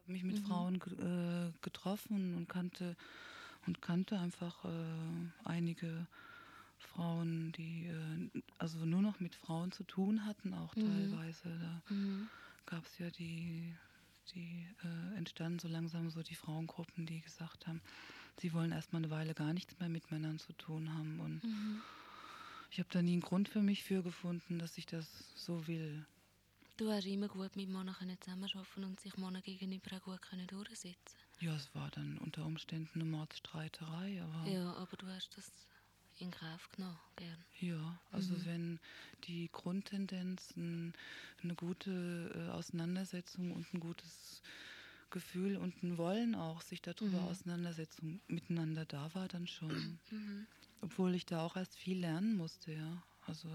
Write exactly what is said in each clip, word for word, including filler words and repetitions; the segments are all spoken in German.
mich mit Mhm. Frauen ge äh, getroffen und kannte und kannte einfach äh, einige Frauen, die äh, also nur noch mit Frauen zu tun hatten, auch Mhm. teilweise. Da Mhm. gab es ja die, die äh, entstanden so langsam so die Frauengruppen, die gesagt haben, sie wollen erstmal eine Weile gar nichts mehr mit Männern zu tun haben. Und Mhm. ich habe da nie einen Grund für mich für gefunden, dass ich das so will. Du hast immer gut mit Männern zusammenarbeiten und sich Männern gegenüber auch gut können durchsetzen. Ja, es war dann unter Umständen eine Mordstreiterei, aber Ja, aber du hast das in Kauf genommen, gern. ja, also Mhm. wenn die Grundtendenz ein, eine gute äh, Auseinandersetzung und ein gutes Gefühl und ein Wollen auch, sich darüber Mhm. Auseinandersetzung miteinander da war, dann schon. Mhm. Obwohl ich da auch erst viel lernen musste, ja. Also,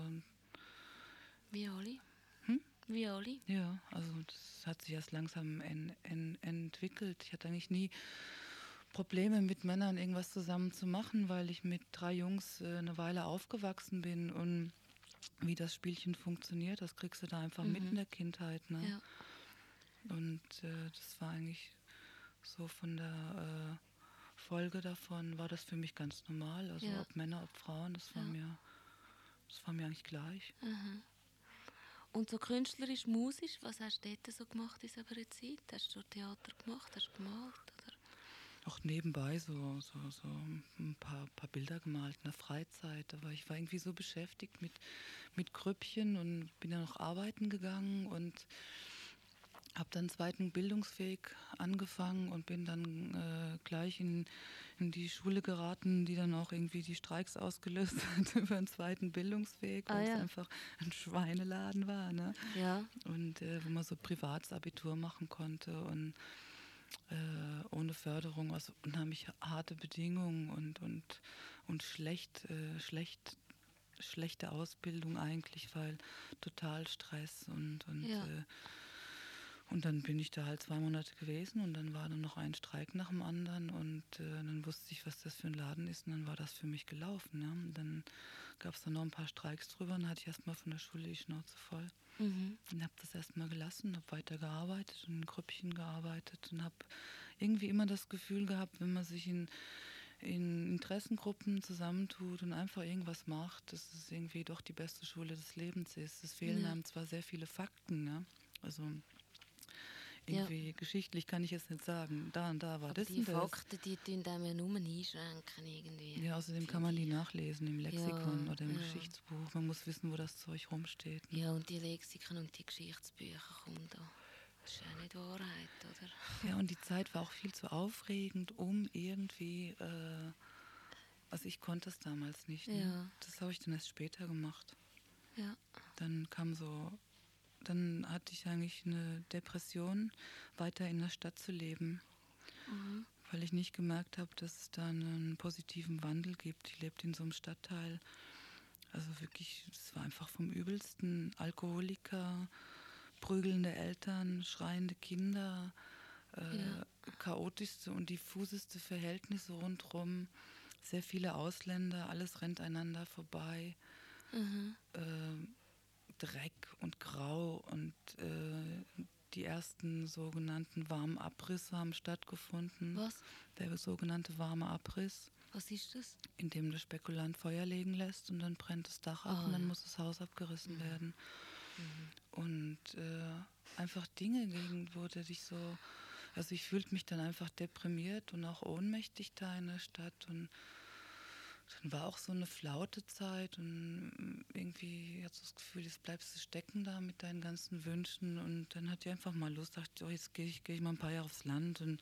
Wie alle. hm? Wie alle. Ja, also das hat sich erst langsam en, en, entwickelt. Ich hatte eigentlich nie Probleme mit Männern irgendwas zusammen zu machen, weil ich mit drei Jungs äh, eine Weile aufgewachsen bin und wie das Spielchen funktioniert, das kriegst du da einfach mit in Mhm. der Kindheit, ne? Ja. Und äh, das war eigentlich so von der äh, Folge davon war das für mich ganz normal. Also Ja. ob Männer, ob Frauen, das war Ja. mir, das war mir eigentlich gleich. Mhm. Und so künstlerisch, musisch, was hast du dort so gemacht in dieser Zeit? Hast du Theater gemacht, hast du gemalt? Oder? Auch nebenbei so, so, so ein paar, paar Bilder gemalt in der Freizeit. Aber ich war irgendwie so beschäftigt mit, mit Grüppchen und bin dann noch arbeiten gegangen und habe dann einen zweiten Bildungsweg angefangen und bin dann äh, gleich in, in die Schule geraten, die dann auch irgendwie die Streiks ausgelöst hat über einen zweiten Bildungsweg, Ah weil es ja. einfach ein Schweineladen war, ne? Ja. Und äh, wo man so Privatsabitur machen konnte und äh, ohne Förderung, also unheimlich harte Bedingungen und, und, und schlecht, äh, schlecht, schlechte Ausbildung eigentlich, weil total Stress und, und Ja. äh, und dann bin ich da halt zwei Monate gewesen und dann war dann noch ein Streik nach dem anderen und äh, dann wusste ich, was das für ein Laden ist und dann war das für mich gelaufen. Ja. Und dann gab es dann noch ein paar Streiks drüber und dann hatte ich erstmal von der Schule die Schnauze voll. Mhm. Und habe das erstmal gelassen, habe weiter gearbeitet und in Grüppchen gearbeitet und habe irgendwie immer das Gefühl gehabt, wenn man sich in, in Interessengruppen zusammentut und einfach irgendwas macht, dass es irgendwie doch die beste Schule des Lebens ist. Es fehlen Ja. einem zwar sehr viele Fakten, ja, also Ja. irgendwie geschichtlich kann ich es nicht sagen. Da und da war Aber das die und das. Fakten, die tun einem ja nur einschränken irgendwie. Ja, außerdem kann finde man die ich. nachlesen im Lexikon Ja, oder im ja. Geschichtsbuch. Man muss wissen, wo das Zeug rumsteht. Ne? Ja, und die Lexiken und die Geschichtsbücher kommen da. Das ist ja nicht Wahrheit, oder? Ja, und die Zeit war auch viel zu aufregend, um irgendwie, äh, also ich konnte das damals nicht. Ne? Ja. Das habe ich dann erst später gemacht. Ja. Dann kam so, dann hatte ich eigentlich eine Depression, weiter in der Stadt zu leben. Mhm. Weil ich nicht gemerkt habe, dass es da einen positiven Wandel gibt. Ich lebte in so einem Stadtteil, also wirklich, es war einfach vom Übelsten. Alkoholiker, prügelnde Eltern, schreiende Kinder, Ja. äh, chaotischste und diffuseste Verhältnisse rundherum, sehr viele Ausländer, alles rennt einander vorbei. Mhm. Äh, Dreck und Grau und äh, die ersten sogenannten warmen Abrisse haben stattgefunden. Was? Der sogenannte warme Abriss, Was ist das? in dem der Spekulant Feuer legen lässt und dann brennt das Dach ab Ah, und dann ja. muss das Haus abgerissen Mhm. werden. Mhm. Und äh, einfach Dinge, gegen wo der dich so, also ich fühlte mich dann einfach deprimiert und auch ohnmächtig da in der Stadt und dann war auch so eine Flautezeit und irgendwie hatte ich das Gefühl, jetzt bleibst du stecken da mit deinen ganzen Wünschen und dann hatte ich einfach mal Lust, dachte, oh, jetzt gehe ich, geh ich mal ein paar Jahre aufs Land und,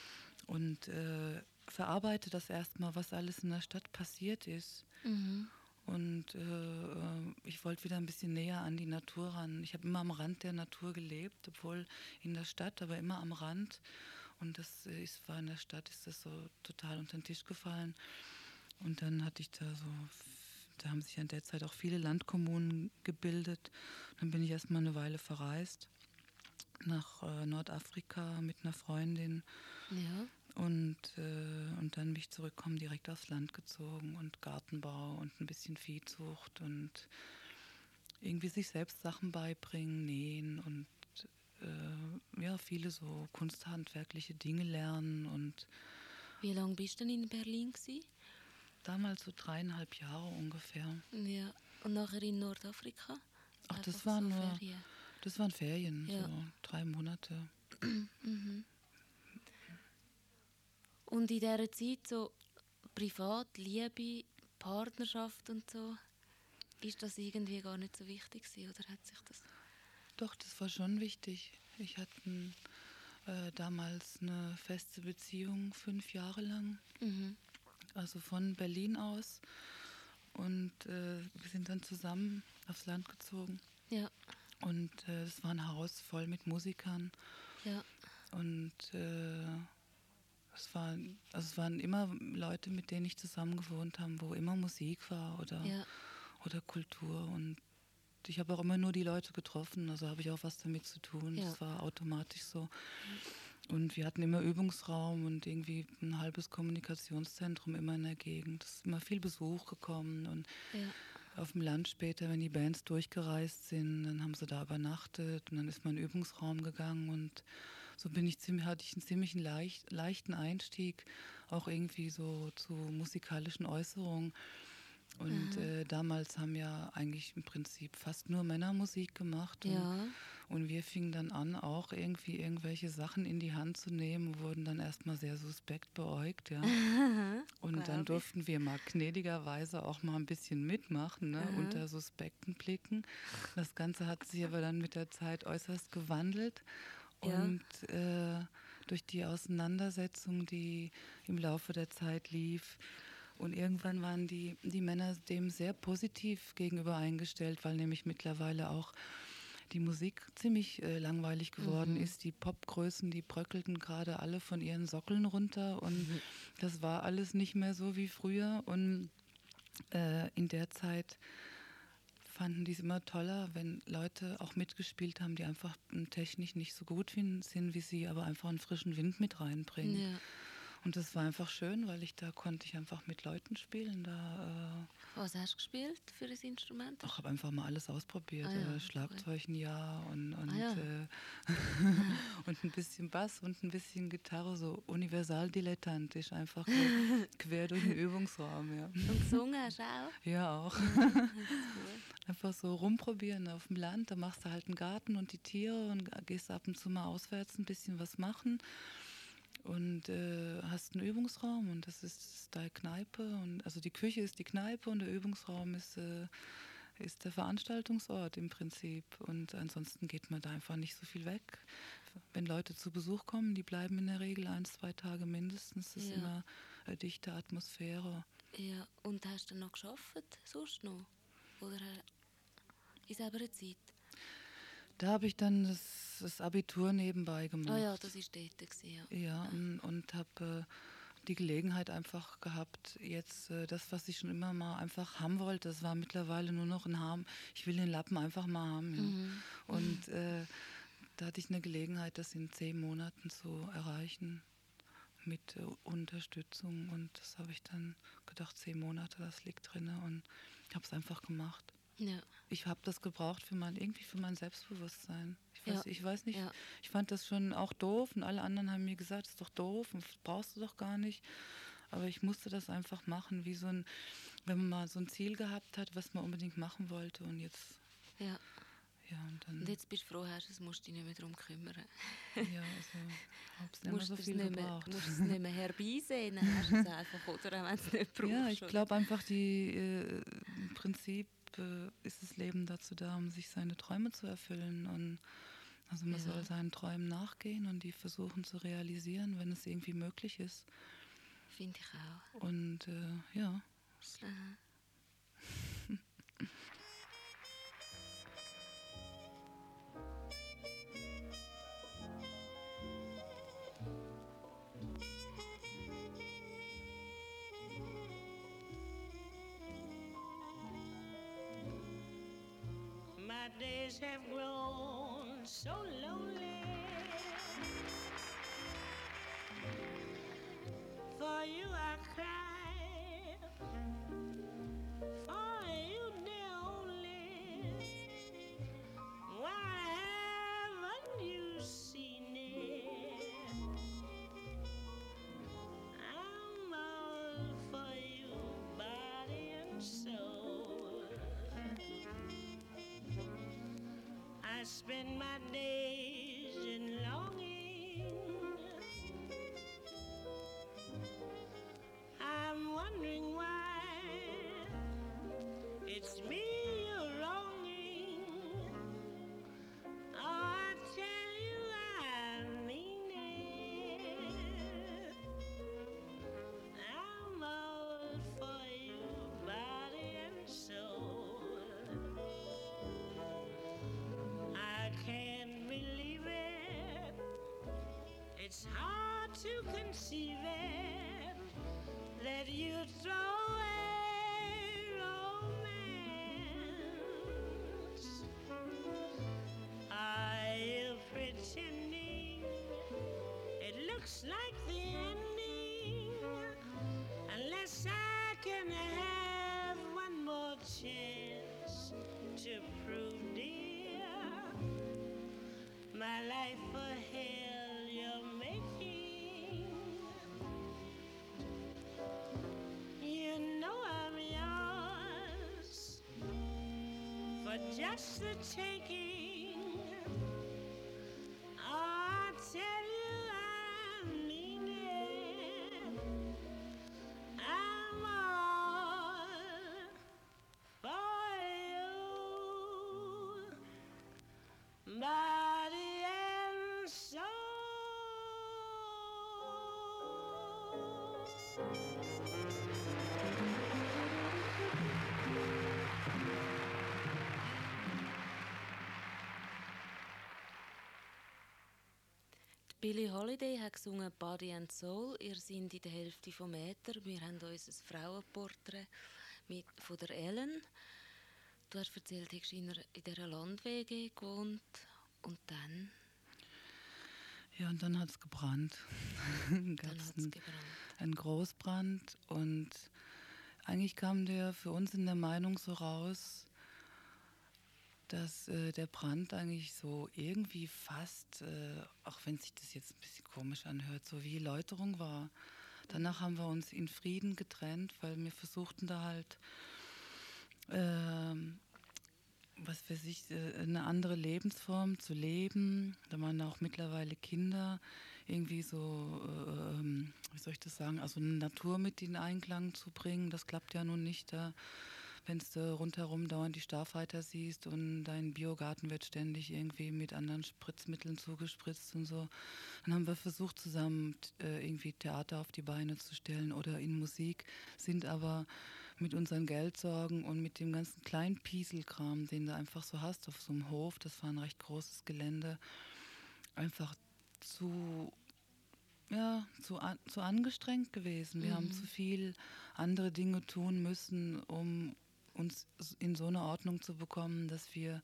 und äh, verarbeite das erstmal, was alles in der Stadt passiert ist. Mhm. Und äh, ich wollte wieder ein bisschen näher an die Natur ran. Ich habe immer am Rand der Natur gelebt, obwohl in der Stadt, aber immer am Rand. Und das ist, war in der Stadt, ist das so total unter den Tisch gefallen. Und dann hatte ich da so, da haben sich ja in der Zeit auch viele Landkommunen gebildet. Dann bin ich erstmal eine Weile verreist nach äh, Nordafrika mit einer Freundin. Ja. Und, äh, und dann bin ich zurückgekommen, direkt aufs Land gezogen und Gartenbau und ein bisschen Viehzucht und irgendwie sich selbst Sachen beibringen, nähen und äh, ja, viele so kunsthandwerkliche Dinge lernen. Und Wie lange bist du denn in Berlin gewesen? damals so dreieinhalb Jahre ungefähr. Ja. Und nachher in Nordafrika? Ach, Einfach das waren so nur, Ferien. das waren Ferien, Ja. so drei Monate. Mhm. Und in dieser Zeit so privat, Liebe, Partnerschaft und so, ist das irgendwie gar nicht so wichtig gewesen, oder hat sich das... Doch, das war schon wichtig. Ich hatte äh, damals eine feste Beziehung, fünf Jahre lang, Mhm. also von Berlin aus. Und äh, wir sind dann zusammen aufs Land gezogen. Ja, Und äh, es war ein Haus voll mit Musikern. ja, Und äh, es, waren, also es waren immer Leute, mit denen ich zusammen gewohnt habe, wo immer Musik war oder, ja, oder Kultur. Und ich habe auch immer nur die Leute getroffen, also habe ich auch was damit zu tun. Ja. Das war automatisch so. Und wir hatten immer Übungsraum und irgendwie ein halbes Kommunikationszentrum immer in der Gegend. Es ist immer viel Besuch gekommen. Und ja, auf dem Land später, wenn die Bands durchgereist sind, dann haben sie da übernachtet und dann ist man in den Übungsraum gegangen. Und so bin ich ziemlich, hatte ich einen ziemlich leicht, leichten Einstieg, auch irgendwie so zu musikalischen Äußerungen. Und aha. äh, damals haben ja eigentlich im Prinzip fast nur Männer Musik gemacht. Und, Ja, und wir fingen dann an, auch irgendwie irgendwelche Sachen in die Hand zu nehmen, wurden dann erstmal sehr suspekt beäugt. Ja. Und dann glaub ich. durften wir mal gnädigerweise auch mal ein bisschen mitmachen, ne, Aha. unter suspekten Blicken. Das Ganze hat sich aber dann mit der Zeit äußerst gewandelt. Ja. Und äh, durch die Auseinandersetzung, die im Laufe der Zeit lief, und irgendwann waren die, die Männer dem sehr positiv gegenüber eingestellt, weil nämlich mittlerweile auch die Musik ziemlich äh, langweilig geworden Mhm. ist. Die Popgrößen, die bröckelten gerade alle von ihren Sockeln runter und Mhm. das war alles nicht mehr so wie früher. Und äh, in der Zeit fanden die es immer toller, wenn Leute auch mitgespielt haben, die einfach m, technisch nicht so gut fin- sind wie sie, aber einfach einen frischen Wind mit reinbringen. Ja. Und das war einfach schön, weil ich da konnte ich einfach mit Leuten spielen. Da, äh, Was hast du gespielt für ein Instrument? ich habe einfach mal alles ausprobiert. Ah ja, Äh, Schlagzeug ein Jahr und, und, Ah ja. äh, und ein bisschen Bass und ein bisschen Gitarre, so universal-dilettantisch, einfach so quer durch den Übungsraum. Ja, Und gesungen hast du auch? ja auch. Das ist gut. Einfach so rumprobieren auf dem Land. Da machst du halt einen Garten und die Tiere und gehst ab und zu mal auswärts ein bisschen was machen. Und äh, hast einen Übungsraum und das ist deine Kneipe. Und, also die Küche ist die Kneipe und der Übungsraum ist, äh, ist der Veranstaltungsort im Prinzip. Und ansonsten geht man da einfach nicht so viel weg. Wenn Leute zu Besuch kommen, die bleiben in der Regel ein, zwei Tage mindestens. Das ist Ja. immer eine dichte Atmosphäre. Ja, und hast du dann noch gearbeitet, sonst noch? Oder äh, in selber Zeit? Da habe ich dann das, das Abitur nebenbei gemacht. Ah ja, das war dort, gewesen, ja. Ja, und, und habe äh, die Gelegenheit einfach gehabt, jetzt äh, das, was ich schon immer mal einfach haben wollte, das war mittlerweile nur noch ein Haben. Ich will den Lappen einfach mal haben. Ja. Mhm. Und äh, da hatte ich eine Gelegenheit, das in zehn Monaten zu erreichen mit äh, Unterstützung. Und das habe ich dann gedacht, zehn Monate, das liegt drin. Und ich habe es einfach gemacht. Ja, Ich habe das gebraucht für mein, irgendwie für mein Selbstbewusstsein. Ich weiß, Ja. ich weiß nicht, ja, ich fand das schon auch doof und alle anderen haben mir gesagt, das ist doch doof und das brauchst du doch gar nicht. Aber ich musste das einfach machen, wie so ein, wenn man mal so ein Ziel gehabt hat, was man unbedingt machen wollte und jetzt, ja. ja, und dann, Und jetzt bist du froh, hast, du musst dich nicht mehr darum kümmern. ja, also, habe es Du nicht mehr musst so es viel nicht mehr, gebraucht. musst es nicht mehr herbeisehen, dann hast du es einfach, oder auch wenn du es nicht brauchst. Ja, ich oder? glaube einfach, die, äh, im Prinzip äh, ist das Leben dazu da, um sich seine Träume zu erfüllen. Und also man Ja. soll seinen Träumen nachgehen und die versuchen zu realisieren, wenn es irgendwie möglich ist. Finde ich auch. Und äh, ja, Aha. My days have grown so lonely. For you I cry, for you dear only. Why haven't you spend my days in longing. I'm wondering why it's me you're wronging. Oh, I tell you I mean it. I'm all for you, body and soul. I can't believe it. It's hard to conceive it that you throw away romance. Are you pretending it looks like the ending? Unless I can have one more chance to prove, dear, my life a hell you're making. You know I'm yours for just the taking. Oh, I tell you I mean it. I'm all for you, body and soul. Billie Holiday hat gesungen «Body and Soul». Ihr seid in der Hälfte vom Äther. Wir haben uns ein Frauenporträt mit, von der Ellen. Du hast erzählt, du hast in einer- in dieser Land-W G gewohnt. Und dann, Ja, und dann hat es gebrannt. dann Gab hat es es einen, gebrannt. einen Großbrand und eigentlich kam der für uns in der Meinung so raus, dass äh, der Brand eigentlich so irgendwie fast, äh, auch wenn sich das jetzt ein bisschen komisch anhört, so wie Läuterung war. Danach haben wir uns in Frieden getrennt, weil wir versuchten da halt, ähm, was weiß ich, äh, eine andere Lebensform zu leben. Da waren auch mittlerweile Kinder, irgendwie so, äh, ähm, wie soll ich das sagen, also eine Natur mit in Einklang zu bringen. Das klappt ja nun nicht da, wenn du rundherum dauernd die Starfighter siehst und dein Biogarten wird ständig irgendwie mit anderen Spritzmitteln zugespritzt und so. Dann haben wir versucht, zusammen äh, irgendwie Theater auf die Beine zu stellen oder in Musik, sind aber mit unseren Geldsorgen und mit dem ganzen kleinen Pieselkram, den du einfach so hast auf so einem Hof, das war ein recht großes Gelände, einfach zu, ja, zu, an, zu angestrengt gewesen. Wir haben zu viel andere Dinge tun müssen, um uns in so eine Ordnung zu bekommen, dass wir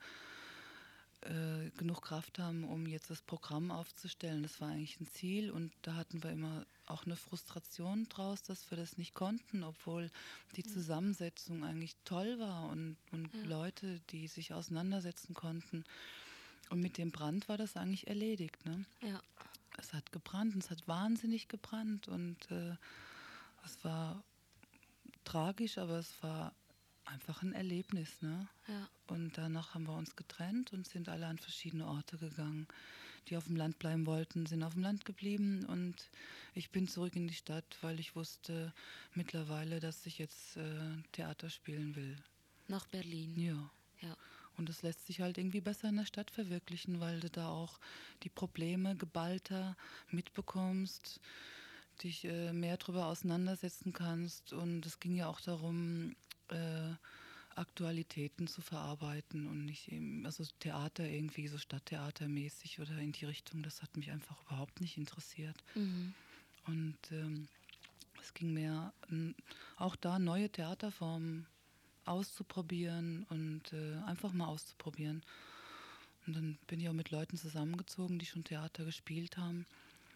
äh, genug Kraft haben, um jetzt das Programm aufzustellen. Das war eigentlich ein Ziel und da hatten wir immer auch eine Frustration draus, dass wir das nicht konnten, obwohl die Zusammensetzung eigentlich toll war und, und Ja. Leute, die sich auseinandersetzen konnten. Und mit dem Brand war das eigentlich erledigt, ne? Ja, Es hat gebrannt und es hat wahnsinnig gebrannt und äh, es war tragisch, aber es war einfach ein Erlebnis, ne? ja. Und danach haben wir uns getrennt und sind alle an verschiedene Orte gegangen. Die auf dem Land bleiben wollten, sind auf dem Land geblieben und ich bin zurück in die Stadt, weil ich wusste mittlerweile, dass ich jetzt äh, Theater spielen will. Nach Berlin. Ja. Ja. Und das lässt sich halt irgendwie besser in der Stadt verwirklichen, weil du da auch die Probleme geballter mitbekommst, dich äh, mehr darüber auseinandersetzen kannst. Und es ging ja auch darum, äh, Aktualitäten zu verarbeiten und nicht eben, also Theater irgendwie so stadttheatermäßig oder in die Richtung, das hat mich einfach überhaupt nicht interessiert. Mhm. Und ähm, es ging mehr, n- auch da neue Theaterformen auszuprobieren und äh, einfach mal auszuprobieren. Und dann bin ich auch mit Leuten zusammengezogen, die schon Theater gespielt haben.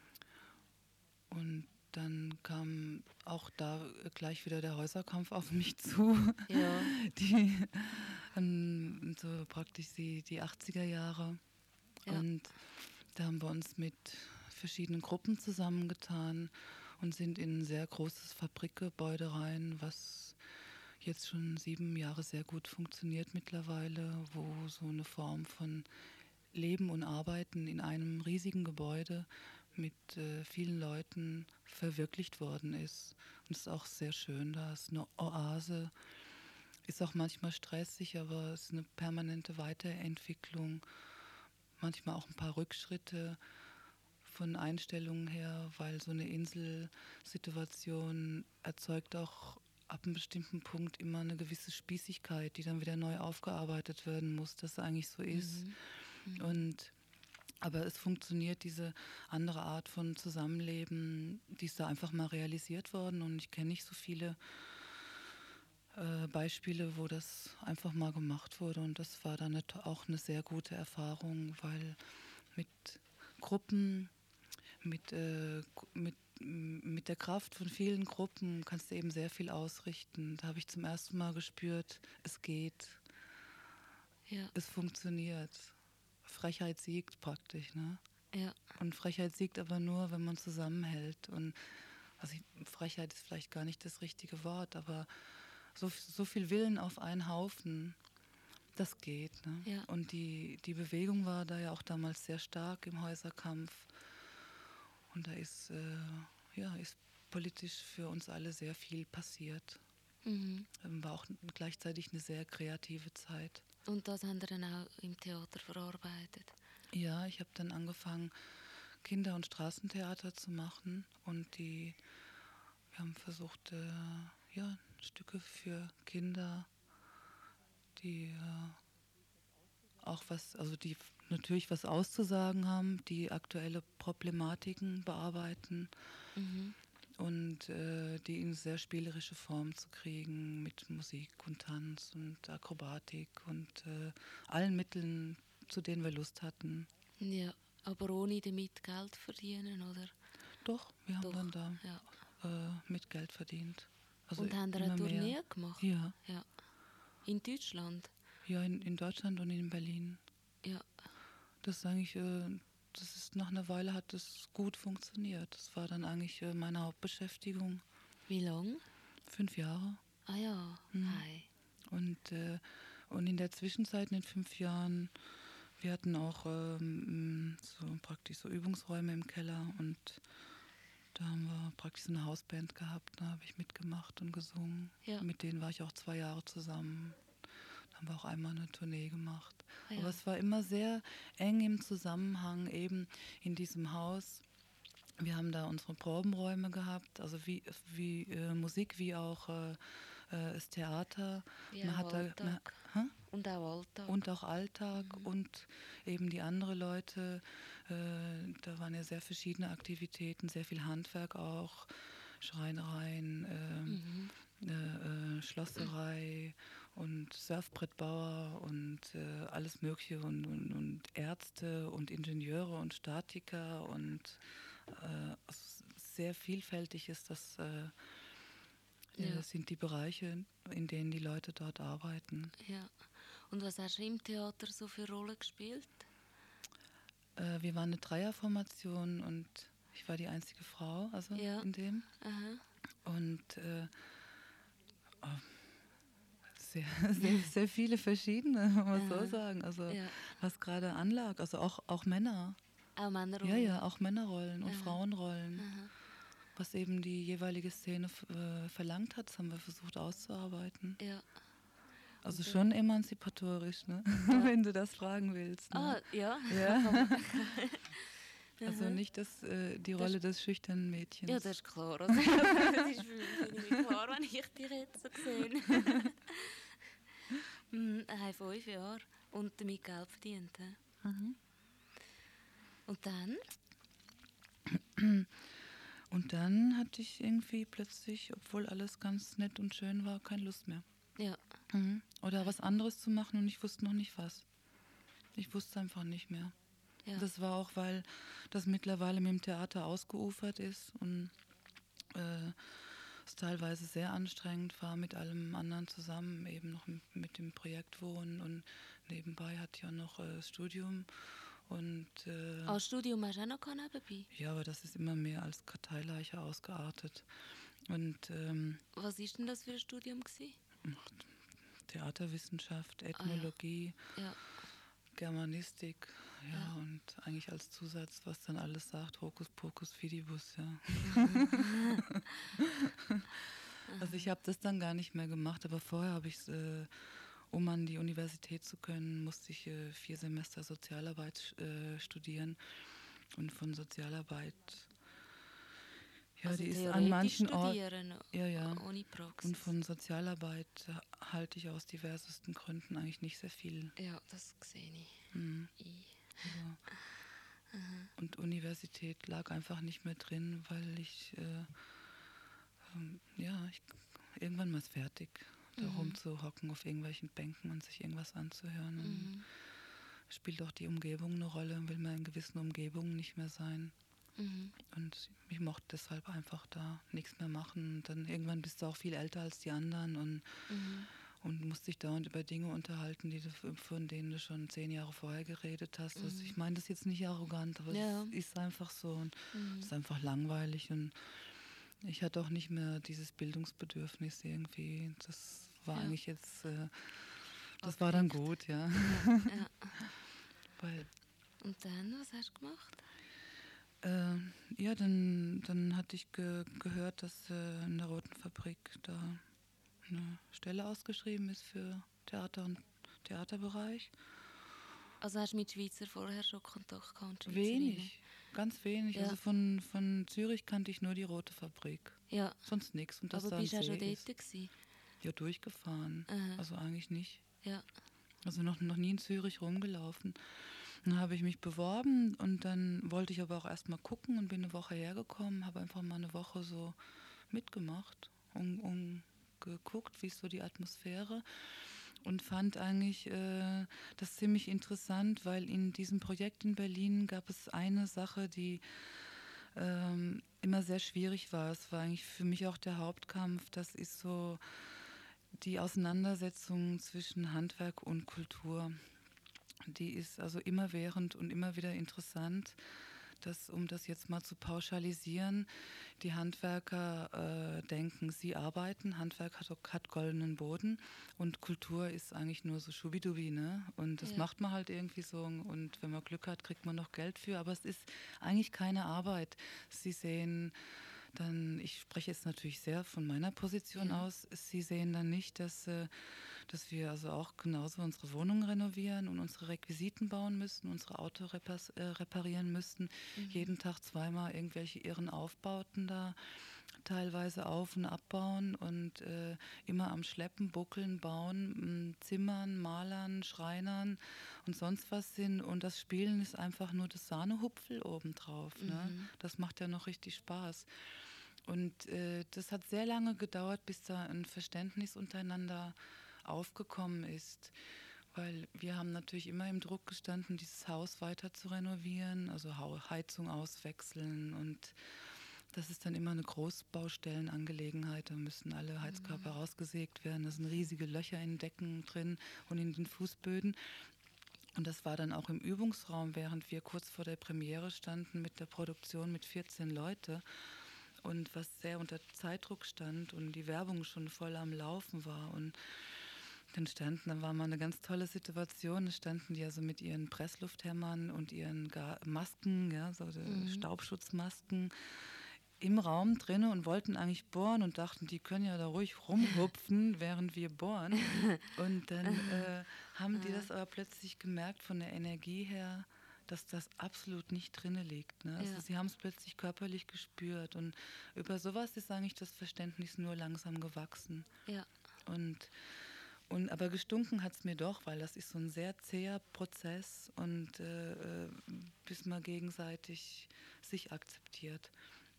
Und dann kam auch da gleich wieder der Häuserkampf auf mich zu. Ja. Die, ähm, so praktisch die, die achtziger Jahre. Ja. Und da haben wir uns mit verschiedenen Gruppen zusammengetan und sind in ein sehr großes Fabrikgebäude rein, was jetzt schon sieben Jahre sehr gut funktioniert mittlerweile, wo so eine Form von Leben und Arbeiten in einem riesigen Gebäude mit äh, vielen Leuten verwirklicht worden ist. Und es ist auch sehr schön da. Es ist eine Oase. Ist auch manchmal stressig, aber es ist eine permanente Weiterentwicklung. Manchmal auch ein paar Rückschritte von Einstellungen her, weil so eine Inselsituation erzeugt auch ab einem bestimmten Punkt immer eine gewisse Spießigkeit, die dann wieder neu aufgearbeitet werden muss, dass es eigentlich so ist. Mhm. Mhm. Und aber es funktioniert, diese andere Art von Zusammenleben, die ist da einfach mal realisiert worden. Und ich kenne nicht so viele äh, Beispiele, wo das einfach mal gemacht wurde. Und das war dann net- auch eine sehr gute Erfahrung, weil mit Gruppen, mit, äh, gu- mit, m- mit der Kraft von vielen Gruppen kannst du eben sehr viel ausrichten. Da habe ich zum ersten Mal gespürt, es geht, Ja, es funktioniert. Frechheit siegt praktisch, ne? ja, Und Frechheit siegt aber nur, wenn man zusammenhält. Und also ich, Frechheit ist vielleicht gar nicht das richtige Wort, aber so, so viel Willen auf einen Haufen, das geht. Ne? ja. Und die, die Bewegung war da ja auch damals sehr stark im Häuserkampf. Und da ist, äh, ja, ist politisch für uns alle sehr viel passiert. Mhm. Ähm, War auch gleichzeitig eine sehr kreative Zeit. Und das haben wir dann auch im Theater verarbeitet. Ja, ich habe dann angefangen, Kinder- und Straßentheater zu machen. Und die, wir haben versucht, äh, ja, Stücke für Kinder, die äh, auch was, also die f- natürlich was auszusagen haben, die aktuelle Problematiken bearbeiten Mhm. und äh, die in sehr spielerische Form zu kriegen mit Musik und Tanz und Akrobatik und äh, allen Mitteln, zu denen wir Lust hatten. Ja, aber ohne damit Geld verdienen, oder? Doch, wir haben Doch, dann da ja. äh, mit Geld verdient. Also Und haben ihr immer eine mehr. Tournee gemacht? Ja, Ja. In Deutschland? ja in, in Deutschland und in Berlin. Ja. Das ist eigentlich, äh, das ist nach einer Weile hat das gut funktioniert. Das war dann eigentlich äh, meine Hauptbeschäftigung. Wie lange? Fünf Jahre. Ah ja, Mhm. hey. Und, äh, und in der Zwischenzeit, in den fünf Jahren, wir hatten auch ähm, so praktisch so Übungsräume im Keller und da haben wir praktisch so eine Hausband gehabt. Da habe ich mitgemacht und gesungen. Ja. Mit denen war ich auch zwei Jahre zusammen. Da haben wir auch einmal eine Tournee gemacht. Ah ja. Aber es war immer sehr eng im Zusammenhang eben in diesem Haus. Wir haben da unsere Probenräume gehabt, also wie, wie äh, Musik wie auch äh, äh, das Theater. Wie Man auch hat da, man, Alltag. hä? Und auch Alltag. Und auch Alltag Mhm. und eben die anderen Leute. Äh, da waren ja sehr verschiedene Aktivitäten, sehr viel Handwerk auch, Schreinereien, Mhm. äh, äh, äh, Schlosserei und Surfbrettbauer und äh, alles Mögliche und, und, und Ärzte und Ingenieure und Statiker und äh, es- sehr vielfältig ist das, äh, Ja. äh, sind die Bereiche, in denen die Leute dort arbeiten. Ja. Und was hast du im Theater so für Rollen gespielt? Äh, wir waren eine Dreierformation und ich war die einzige Frau, also Ja. in dem. Aha. Und äh, oh, sehr, sehr, sehr viele verschiedene, muss man so Aha. sagen. Also Ja. was gerade anlag, also auch, auch Männer. Auch Männerrollen? Ja, ja, auch Männerrollen und Aha. Frauenrollen. Aha. Was eben die jeweilige Szene f- äh, verlangt hat, das haben wir versucht auszuarbeiten. Ja. Also Und, äh, schon emanzipatorisch, ne? Ja. Wenn du das fragen willst. Ne? Ah, ja. Ja. Also Aha. nicht das, äh, die Das- Rolle des schüchternen Mädchens. Ja, das ist klar. Also, das ist für mich klar, wenn ich dich jetzt so sehe. Hm, ich habe fünf Jahre und damit Geld verdient. hä? Mhm. Und dann? Und dann hatte ich irgendwie plötzlich, obwohl alles ganz nett und schön war, keine Lust mehr. Ja. Mhm. Oder was anderes zu machen und ich wusste noch nicht was. Ich wusste einfach nicht mehr. Ja. Das war auch, weil das mittlerweile mit dem Theater ausgeufert ist und äh, es teilweise sehr anstrengend war mit allem anderen zusammen, eben noch m- mit dem Projekt Wohnen und nebenbei hatte ich auch noch äh, das Studium und äh, Als Studium hast du auch noch gehabt nebenbei. ja, aber das ist immer mehr als Karteileiche ausgeartet. Und ähm, Was war denn das für ein Studium? Gewesen? Theaterwissenschaft, Ethnologie, Ja. Germanistik, ja, Ja. und eigentlich als Zusatz, was dann alles sagt, Hokus Pokus Fidibus, ja. Also ich habe das dann gar nicht mehr gemacht, aber vorher habe ich, äh, um an die Universität zu können, musste ich äh, vier Semester Sozialarbeit äh, studieren. Und von Sozialarbeit, ja, Also die ist an theoretisch manchen Orten, studieren, ja, ja. ohne Und Praxis. von Sozialarbeit äh, halte ich aus diversesten Gründen eigentlich nicht sehr viel. Ja, das sehe ich. Mhm. ich. Also, und Universität lag einfach nicht mehr drin, weil ich, äh, ähm, ja, ich, irgendwann mal ist fertig, da Mhm. rumzuhocken auf irgendwelchen Bänken und sich irgendwas anzuhören. Und Mhm. spielt auch die Umgebung eine Rolle, will man in gewissen Umgebungen nicht mehr sein. Mhm. Und ich mochte deshalb einfach da nichts mehr machen. Und dann irgendwann bist du auch viel älter als die anderen und, Mhm. und musst dich dauernd über Dinge unterhalten, die du, von denen du schon zehn Jahre vorher geredet hast. Also ich meine das jetzt nicht arrogant, aber Ja. es ist einfach so und Mhm. es ist einfach langweilig. Und ich hatte auch nicht mehr dieses Bildungsbedürfnis irgendwie. Das war Ja. eigentlich jetzt, äh, das war dann Abgedeckt. gut, ja. Ja. Weil Und dann, was hast du gemacht? Äh, ja, dann, dann hatte ich ge gehört, dass äh, in der Roten Fabrik da eine Stelle ausgeschrieben ist für Theater und Theaterbereich. Also hast du mit Schweizer vorher schon Kontakt gehabt? und Schweizerinnen? Wenig, ganz wenig. Ja. Also von, von Zürich kannte ich nur die Rote Fabrik. Ja, Sonst nichts. Und dass aber da ein bist du auch See schon dort ist. gewesen? Ja, durchgefahren. Aha. Also eigentlich nicht. Ja. Also noch, noch nie in Zürich rumgelaufen. Dann habe ich mich beworben und dann wollte ich aber auch erst mal gucken und bin eine Woche hergekommen, habe einfach mal eine Woche so mitgemacht und, und geguckt, wie ist so die Atmosphäre und fand eigentlich äh, das ziemlich interessant, weil in diesem Projekt in Berlin gab es eine Sache, die ähm, immer sehr schwierig war. Es war eigentlich für mich auch der Hauptkampf, das ist so die Auseinandersetzung zwischen Handwerk und Kultur. Die ist also immerwährend und immer wieder interessant, dass, um das jetzt mal zu pauschalisieren, die Handwerker äh, denken, sie arbeiten, Handwerk hat, hat goldenen Boden und Kultur ist eigentlich nur so schubidubi, ne? Und das Ja. macht man halt irgendwie so und wenn man Glück hat, kriegt man noch Geld für, aber es ist eigentlich keine Arbeit. Sie sehen dann, ich spreche jetzt natürlich sehr von meiner Position Ja. aus, Sie sehen dann nicht, dass, äh, dass wir also auch genauso unsere Wohnungen renovieren und unsere Requisiten bauen müssen, unsere Autos repar- äh, reparieren müssen, Mhm. jeden Tag zweimal irgendwelche irren Aufbauten da teilweise auf- und abbauen und äh, immer am Schleppen, Buckeln, Bauen, m, Zimmern, Malern, Schreinern und sonst was sind. Und das Spielen ist einfach nur das Sahnehupfel obendrauf. Ne? Mhm. Das macht ja noch richtig Spaß. Und äh, das hat sehr lange gedauert, bis da ein Verständnis untereinander aufgekommen ist. Weil wir haben natürlich immer im Druck gestanden, dieses Haus weiter zu renovieren, also Hau- Heizung auswechseln und das ist dann immer eine Großbaustellenangelegenheit. Da müssen alle Heizkörper rausgesägt werden. Da sind riesige Löcher in den Decken drin und in den Fußböden. Und das war dann auch im Übungsraum, während wir kurz vor der Premiere standen mit der Produktion mit vierzehn Leute und was sehr unter Zeitdruck stand und die Werbung schon voll am Laufen war. Und dann standen, dann war mal eine ganz tolle Situation, da standen die also mit ihren Presslufthämmern und ihren Ga- Masken, ja, so die Mhm. Staubschutzmasken im Raum drin und wollten eigentlich bohren und dachten, die können ja da ruhig rumhupfen, während wir bohren. Und dann äh, haben die das aber plötzlich gemerkt von der Energie her, dass das absolut nicht drinne liegt. Ne? Also Ja. sie haben es plötzlich körperlich gespürt und über sowas ist eigentlich das Verständnis nur langsam gewachsen. Ja. Und, und aber gestunken hat es mir doch, weil das ist so ein sehr zäher Prozess und äh, äh, bis man gegenseitig sich akzeptiert.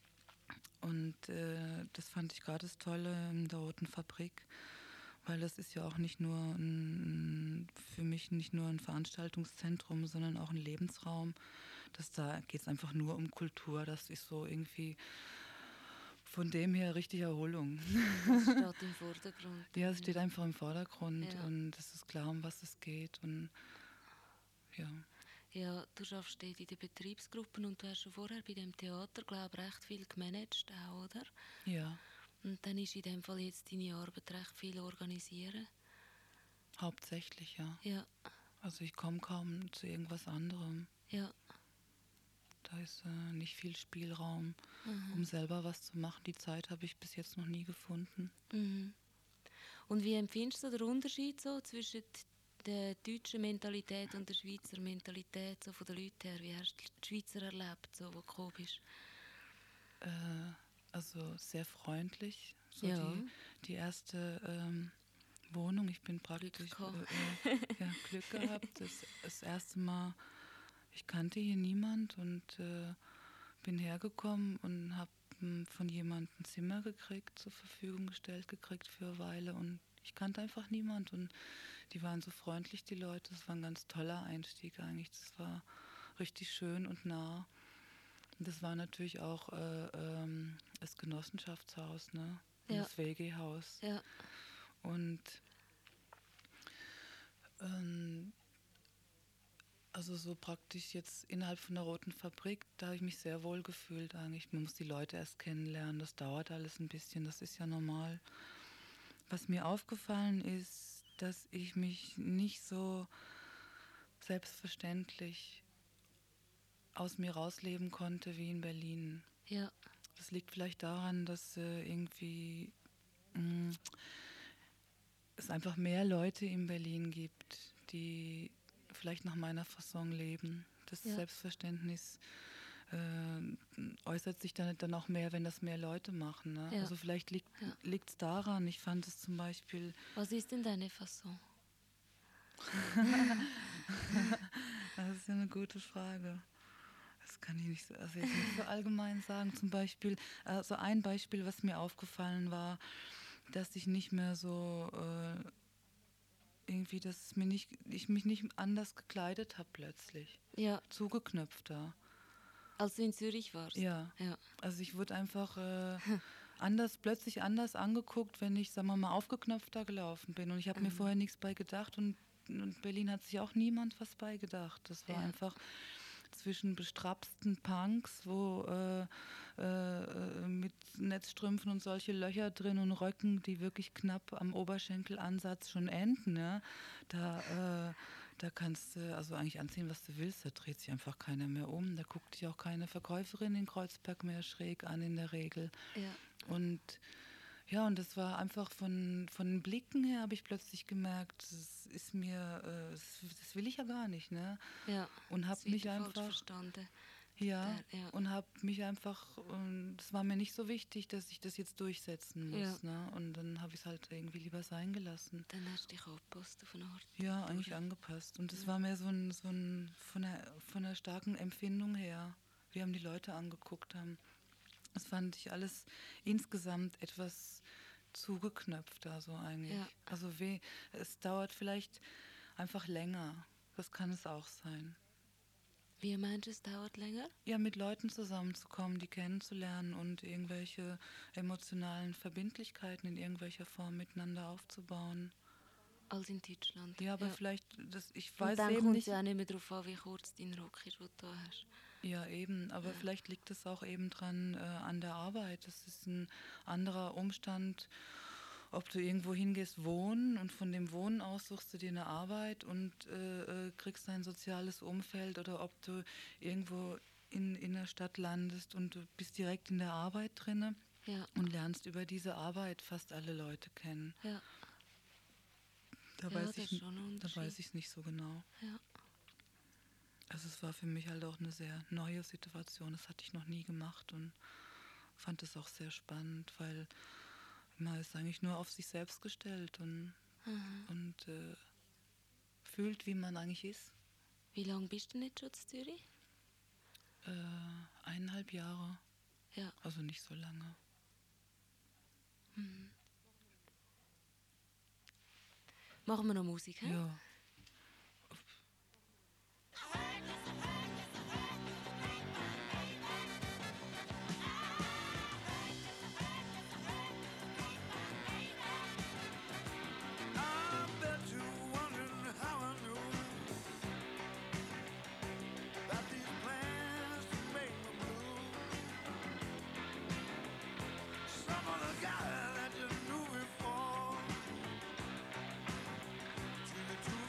Und äh, das fand ich gerade das Tolle in der Roten Fabrik, weil das ist ja auch nicht nur ein, für mich nicht nur ein Veranstaltungszentrum, sondern auch ein Lebensraum. Das, da geht es einfach nur um Kultur. Das ist so irgendwie von dem her richtig Erholung. Das steht im Vordergrund. Ja, es steht einfach im Vordergrund Ja. und es ist klar, um was es geht. Und ja. Ja, du arbeitest dort in den Betriebsgruppen und du hast schon vorher bei dem Theater, glaube ich, recht viel gemanagt auch, oder? Ja, Und dann ist in dem Fall jetzt deine Arbeit recht viel organisieren. hauptsächlich, ja. Ja. Also ich komme kaum zu irgendwas anderem. Ja. Da ist äh, nicht viel Spielraum, Mhm. um selber was zu machen. Die Zeit habe ich bis jetzt noch nie gefunden. Mhm. Und wie empfindest du den Unterschied so zwischen der deutschen Mentalität und der Schweizer Mentalität, so von den Leuten her? Wie hast du die Schweizer erlebt, so, wo du gekommen bist? Äh, also sehr freundlich. So Ja. die, die erste ähm, Wohnung, ich bin praktisch Glück gehabt. äh, äh, ja, Glück gehabt. Das, das erste Mal, ich kannte hier niemand und äh, bin hergekommen und habe von jemandem ein Zimmer gekriegt, zur Verfügung gestellt gekriegt für eine Weile und ich kannte einfach niemand und die waren so freundlich, die Leute. Das war ein ganz toller Einstieg eigentlich. Das war richtig schön und nah. Und das war natürlich auch äh, ähm, das Genossenschaftshaus, ne? Und Ja. das W G-Haus. Ja. Und ähm, also so praktisch jetzt innerhalb von der Roten Fabrik, da habe ich mich sehr wohl gefühlt eigentlich. Man muss die Leute erst kennenlernen, das dauert alles ein bisschen, das ist ja normal. Was mir aufgefallen ist, dass ich mich nicht so selbstverständlich aus mir rausleben konnte wie in Berlin. Ja. Das liegt vielleicht daran, dass äh, irgendwie mh, es einfach mehr Leute in Berlin gibt, die vielleicht nach meiner Fasson leben. Das Ja. Selbstverständnis äh, äußert sich dann, dann auch mehr, wenn das mehr Leute machen. Ne? Ja. Also vielleicht liegt Ja. es daran, ich fand es zum Beispiel... Was ist denn deine Fasson? Das ist ja eine gute Frage. Das kann ich nicht so, also jetzt nicht so allgemein sagen. Zum Beispiel, also ein Beispiel, was mir aufgefallen war, dass ich nicht mehr so äh, irgendwie, dass mir nicht, ich mich nicht anders gekleidet habe plötzlich. Ja. Zugeknöpfter. Als du in Zürich warst? Ja. Ja. Also ich wurde einfach äh, anders, plötzlich anders angeguckt, wenn ich, sagen wir mal, aufgeknöpfter gelaufen bin. Und ich habe Mhm. mir vorher nichts bei gedacht und in Berlin hat sich auch niemand was bei gedacht. Das war Ja. einfach zwischen bestrapsten Punks, wo äh, äh, mit Netzstrümpfen und solche Löcher drin und Röcken, die wirklich knapp am Oberschenkelansatz schon enden. Ja? Da, äh, da kannst du also eigentlich anziehen, was du willst. Da dreht sich einfach keiner mehr um. Da guckt dich auch keine Verkäuferin in Kreuzberg mehr schräg an in der Regel. Ja. Und ja, und das war einfach von, von den Blicken her, habe ich plötzlich gemerkt, das ist mir, äh, das, das will ich ja gar nicht, ne? Ja. Und habe Das wird mich falsch einfach, verstanden. ja, Der- ja. und habe mich einfach, und es war mir nicht so wichtig, dass ich das jetzt durchsetzen muss, Ja. ne? Und dann habe ich es halt irgendwie lieber sein gelassen. Dann hast du dich angepasst auf eine Art. Ja, eigentlich angepasst. Und es Ja. war mehr so ein, so ein von der, von der starken Empfindung her. Wir haben die Leute angeguckt haben. Das fand ich alles insgesamt etwas zugeknöpfter so eigentlich. Ja. Also weh, es dauert vielleicht einfach länger. Das kann es auch sein. Wie meinst du, es dauert länger? Ja, mit Leuten zusammenzukommen, die kennenzulernen und irgendwelche emotionalen Verbindlichkeiten in irgendwelcher Form miteinander aufzubauen. Als in Deutschland. Ja, aber vielleicht, das, ich Und weiß dann eben kommt es nicht. ja auch nicht mehr darauf an, wie kurz dein Rock ist, den du da hast. Ja, eben, aber Ja. vielleicht liegt es auch eben dran äh, an der Arbeit. Das ist ein anderer Umstand, ob du irgendwo hingehst, wohnen und von dem Wohnen aus suchst du dir eine Arbeit und äh, äh, kriegst ein soziales Umfeld oder ob du irgendwo in, in der Stadt landest und du bist direkt in der Arbeit drinne Ja. und lernst über diese Arbeit fast alle Leute kennen. Ja. Da Ja, weiß das ich, ist schon ein da Unterschied. weiß ich es nicht so genau. Ja. Also es war für mich halt auch eine sehr neue Situation. Das hatte ich noch nie gemacht und fand es auch sehr spannend, weil man ist eigentlich nur auf sich selbst gestellt und, Mhm. und äh, fühlt, wie man eigentlich ist. Wie lange bist du nicht schon in Zürich? Äh, eineinhalb Jahre, Ja. also nicht so lange. Mhm. Machen wir noch Musik, hä? Ja. I bet you're wondering how I knew that these plans to make me blue. Some of the guy that you knew before, between the two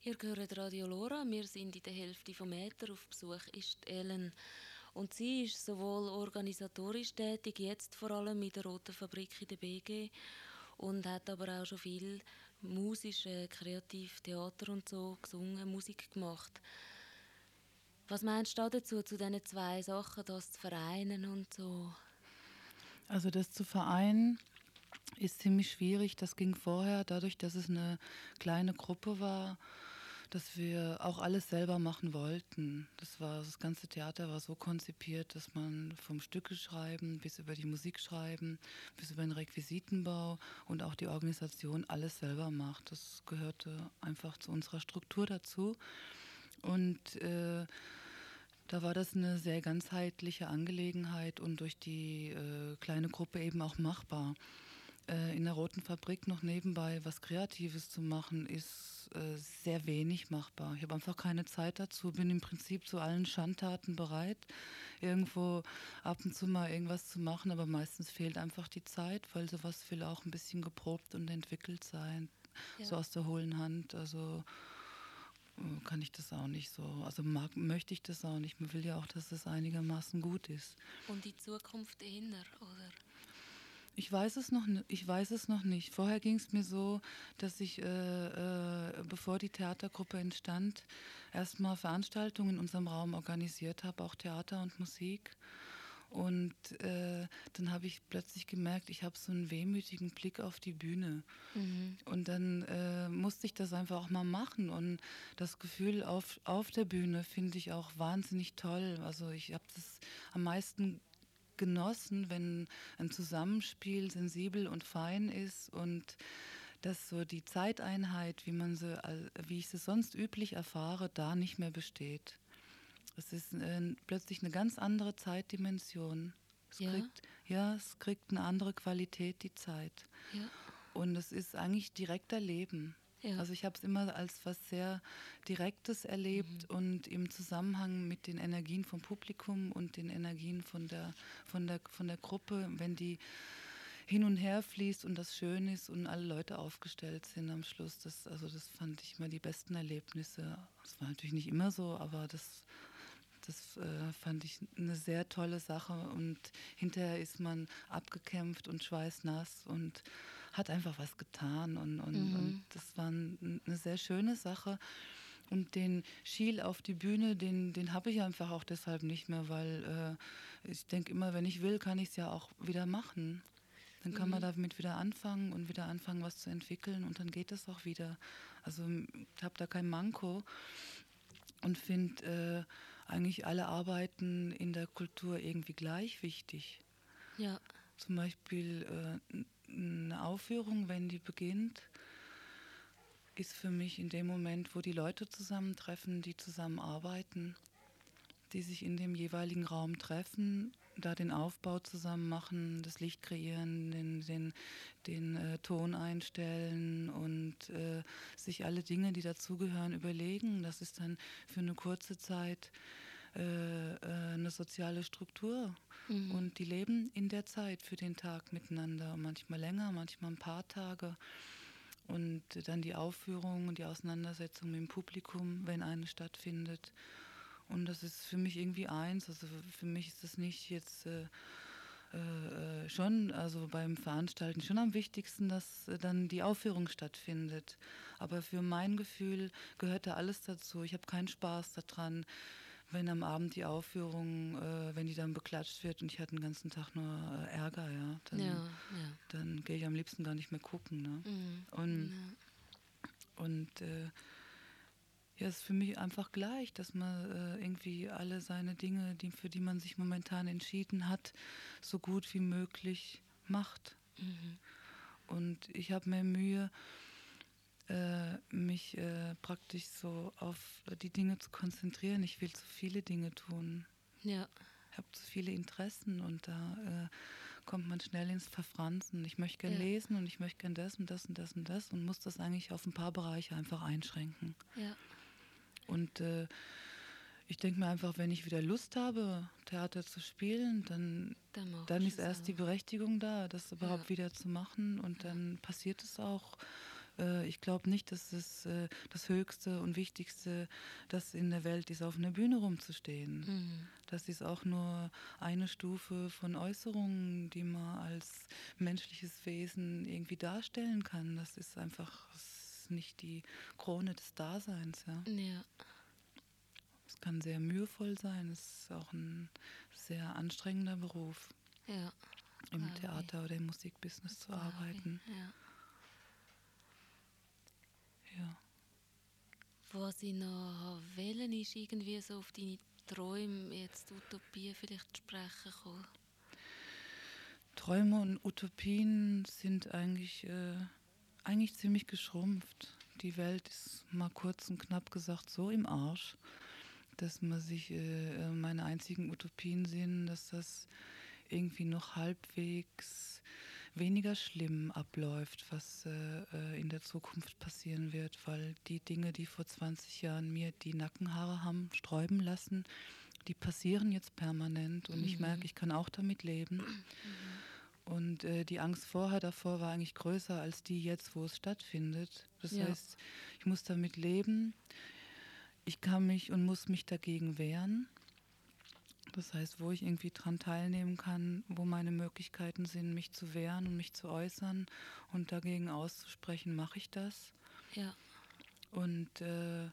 Ihr hört Radio Lora, wir sind in der Hälfte vom Äther, auf Besuch ist die Ellen. Und sie ist sowohl organisatorisch tätig, jetzt vor allem in der Roten Fabrik in der B G, und hat aber auch schon viel musisch, äh, kreativ Theater und so gesungen, Musik gemacht. Was meinst du dazu, zu diesen zwei Sachen, das zu vereinen und so? Also das zu vereinen ist ziemlich schwierig. Das ging vorher, dadurch, dass es eine kleine Gruppe war, dass wir auch alles selber machen wollten. Das war, das ganze Theater war so konzipiert, dass man vom Stücke schreiben bis über die Musik schreiben, bis über den Requisitenbau und auch die Organisation alles selber macht. Das gehörte einfach zu unserer Struktur dazu. Und äh, da war das eine sehr ganzheitliche Angelegenheit und durch die äh, kleine Gruppe eben auch machbar. Äh, in der Roten Fabrik noch nebenbei was Kreatives zu machen, ist äh, sehr wenig machbar. Ich habe einfach keine Zeit dazu, bin im Prinzip zu allen Schandtaten bereit, irgendwo ab und zu mal irgendwas zu machen, aber meistens fehlt einfach die Zeit, weil sowas will auch ein bisschen geprobt und entwickelt sein, Ja. so aus der hohlen Hand. Also äh, kann ich das auch nicht so, also mag, möchte ich das auch nicht. Man will ja auch, dass es einigermaßen gut ist. Und die Zukunft eher, oder? Ich weiß es noch, ni- ich weiß es noch nicht. Vorher ging es mir so, dass ich, äh, äh, bevor die Theatergruppe entstand, erstmal Veranstaltungen in unserem Raum organisiert habe, auch Theater und Musik. Und äh, dann habe ich plötzlich gemerkt, ich habe so einen wehmütigen Blick auf die Bühne. Mhm. Und dann äh, musste ich das einfach auch mal machen. Und das Gefühl auf, auf der Bühne finde ich auch wahnsinnig toll. Also ich habe das am meisten genossen, wenn ein Zusammenspiel sensibel und fein ist und dass so die Zeiteinheit, wie man sie, al- wie ich sie sonst üblich erfahre, da nicht mehr besteht. Es ist äh, plötzlich eine ganz andere Zeitdimension. Es Ja. kriegt, ja, es kriegt eine andere Qualität, die Zeit. Ja. Und es ist eigentlich direkter Leben. Ja. Also ich habe es immer als was sehr Direktes erlebt und im Zusammenhang mit den Energien vom Publikum und den Energien von der, von der, von der Gruppe, wenn die hin und her fließt und das schön ist und alle Leute aufgestellt sind am Schluss. Das, also das fand ich immer die besten Erlebnisse. Das war natürlich nicht immer so, aber das, das äh, fand ich eine sehr tolle Sache. Und hinterher ist man abgekämpft und schweißnass und hat einfach was getan. Und, und, Mhm. und das war ein, eine sehr schöne Sache. Und den Schiel auf die Bühne, den, den habe ich einfach auch deshalb nicht mehr, weil äh, ich denke immer, wenn ich will, kann ich es ja auch wieder machen. Dann kann man damit wieder anfangen und wieder anfangen, was zu entwickeln und dann geht es auch wieder. Also ich habe da kein Manko und finde äh, eigentlich alle Arbeiten in der Kultur irgendwie gleich wichtig. Ja. Zum Beispiel äh, n- eine Aufführung, wenn die beginnt, ist für mich in dem Moment, wo die Leute zusammentreffen, die zusammenarbeiten, die sich in dem jeweiligen Raum treffen, da den Aufbau zusammen machen, das Licht kreieren, den, den, den äh, Ton einstellen und äh, sich alle Dinge, die dazugehören, überlegen. Das ist dann für eine kurze Zeit äh, äh, eine soziale Struktur. Mhm. Und die leben in der Zeit für den Tag miteinander, manchmal länger, manchmal ein paar Tage. Und dann die Aufführung und die Auseinandersetzung mit dem Publikum, wenn eine stattfindet. Und das ist für mich irgendwie eins. Also für mich ist das nicht jetzt äh, äh, schon, also beim Veranstalten schon am wichtigsten, dass äh, dann die Aufführung stattfindet. Aber für mein Gefühl gehört da alles dazu. Ich habe keinen Spaß daran, wenn am Abend die Aufführung, äh, wenn die dann beklatscht wird und ich hatte den ganzen Tag nur äh, Ärger, ja, dann, Ja. Ja. dann gehe ich am liebsten gar nicht mehr gucken. Ne? Mhm. Und, Ja. und äh, ja, es ist für mich einfach gleich, dass man äh, irgendwie alle seine Dinge, die, für die man sich momentan entschieden hat, so gut wie möglich macht. Mhm. Und ich habe mir Mühe, äh, mich äh, praktisch so auf die Dinge zu konzentrieren. Ich will zu viele Dinge tun. Ja. Ich habe zu viele Interessen und da äh, kommt man schnell ins Verfransen. Ich möchte gern Ja. lesen und ich möchte gern das und das und das und das und muss das eigentlich auf ein paar Bereiche einfach einschränken. Ja. Und äh, ich denke mir einfach, wenn ich wieder Lust habe, Theater zu spielen, dann, Dann machst dann du ist es erst die auch. Berechtigung da, das überhaupt Ja. wieder zu machen und dann passiert es auch. äh, ich glaube nicht, dass es äh, das Höchste und Wichtigste, das in der Welt ist, auf einer Bühne rumzustehen. Mhm. Das ist auch nur eine Stufe von Äußerungen, die man als menschliches Wesen irgendwie darstellen kann. Das ist einfach das ist nicht die Krone des Daseins. Ja. Ja. Es kann sehr mühevoll sein. Es ist auch ein sehr anstrengender Beruf, Ja. im Glaube ich. Theater oder im Musikbusiness zu Glaube ich. arbeiten. Ja. Ja. Was ich noch wählen ist irgendwie so auf deine Träume, jetzt Utopien vielleicht zu sprechen kommen. Träume und Utopien sind eigentlich, äh, eigentlich ziemlich geschrumpft. Die Welt ist mal kurz und knapp gesagt so im Arsch, dass man sich äh, meine einzigen Utopien sehen, dass das irgendwie noch halbwegs weniger schlimm abläuft, was äh, äh, in der Zukunft passieren wird, weil die Dinge, die vor zwanzig Jahren mir die Nackenhaare haben sträuben lassen, die passieren jetzt permanent und ich Mhm. merke, ich kann auch damit leben. Und äh, die Angst vorher davor war eigentlich größer als die jetzt, wo es stattfindet. Das Ja. heißt, ich muss damit leben, ich kann mich und muss mich dagegen wehren. Das heißt, wo ich irgendwie dran teilnehmen kann, wo meine Möglichkeiten sind, mich zu wehren und mich zu äußern und dagegen auszusprechen, mache ich das. Ja. Und äh,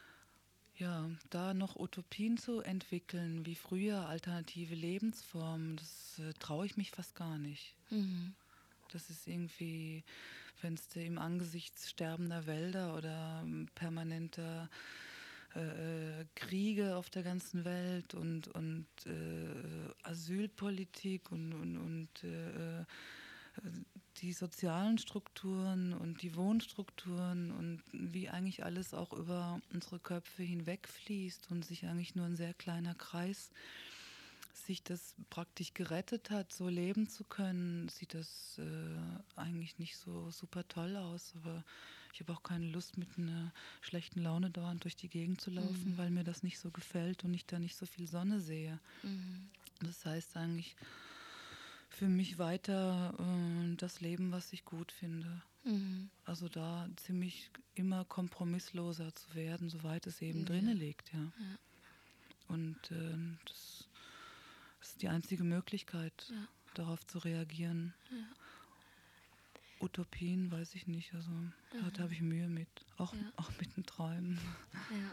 ja, da noch Utopien zu entwickeln, wie früher, alternative Lebensformen, das äh, traue ich mich fast gar nicht. Mhm. Das ist irgendwie, wenn es im Angesicht sterbender Wälder oder ähm, permanenter äh, äh, Kriege auf der ganzen Welt und, und äh, Asylpolitik und, und, und äh, äh, die sozialen Strukturen und die Wohnstrukturen und wie eigentlich alles auch über unsere Köpfe hinwegfließt und sich eigentlich nur ein sehr kleiner Kreis sich das praktisch gerettet hat, so leben zu können, sieht das äh, eigentlich nicht so super toll aus. Aber ich habe auch keine Lust, mit einer schlechten Laune dauernd durch die Gegend zu laufen, Mhm. weil mir das nicht so gefällt und ich da nicht so viel Sonne sehe. Mhm. Das heißt eigentlich für mich weiter äh, das Leben, was ich gut finde. Mhm. Also da ziemlich immer kompromissloser zu werden, soweit es eben Ja. drinne liegt, ja. Ja. Und äh, das Das ist die einzige Möglichkeit, Ja. darauf zu reagieren. Ja. Utopien, weiß ich nicht. Also da, da habe ich Mühe mit. Auch, Ja. auch mit den Träumen. Ja.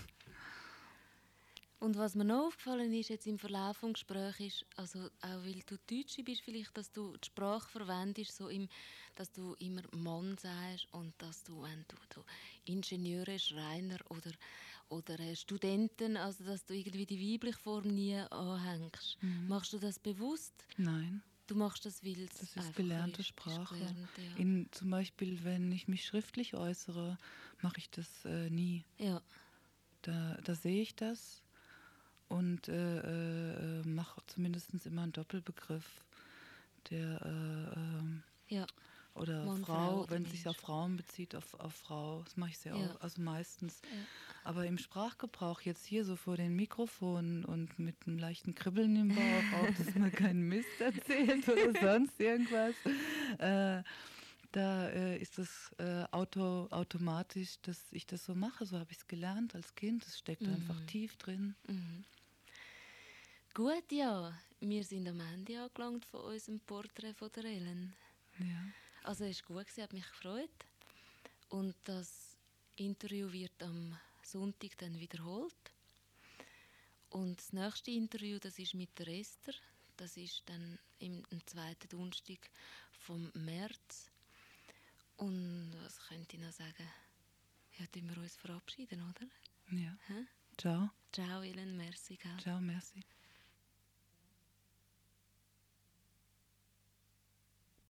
Und was mir noch aufgefallen ist jetzt im Verlauf des Gesprächs, ist, also auch weil du Deutsche bist, vielleicht, dass du die Sprache verwendest, so im, dass du immer Mann sagst und dass du, wenn du, du Ingenieure, Schreiner oder, oder äh, Studenten, also dass du irgendwie die weibliche Form nie anhängst. Machst du das bewusst? Nein, Du machst das, weil es das ist einfach gelernte ist, Sprache. Ist gelernt, ja. In, zum Beispiel, wenn ich mich schriftlich äußere, mache ich das äh, nie. ja, Da, da sehe ich das und äh, äh, mache zumindest immer einen Doppelbegriff, der äh, ähm, ja, oder Mann, Frau Frau, oder wenn es sich Mensch. auf Frauen bezieht, auf, auf Frau. Das mache ich sehr Ja. auch, also meistens. Ja. Aber im Sprachgebrauch jetzt hier so vor den Mikrofonen und mit einem leichten Kribbeln im Bauch, auch dass man keinen Mist erzählt oder sonst irgendwas, äh, da äh, ist es äh, auto, automatisch, dass ich das so mache. So habe ich es gelernt als Kind. Es steckt einfach tief drin. Mhm. Gut, ja. Wir sind am Ende angelangt von unserem Porträt von der Ellen. Ja. Also es war gut, hat mich gefreut. Und das Interview wird am Sonntag dann wiederholt. Und das nächste Interview, das ist mit der Esther. Das ist dann im, am zweiten Donnerstag vom März. Und was könnte ich noch sagen? Ja, tun wir uns verabschieden, oder? Ja. Hä? Ciao. Ciao, Ellen, merci. Gell? Ciao, merci.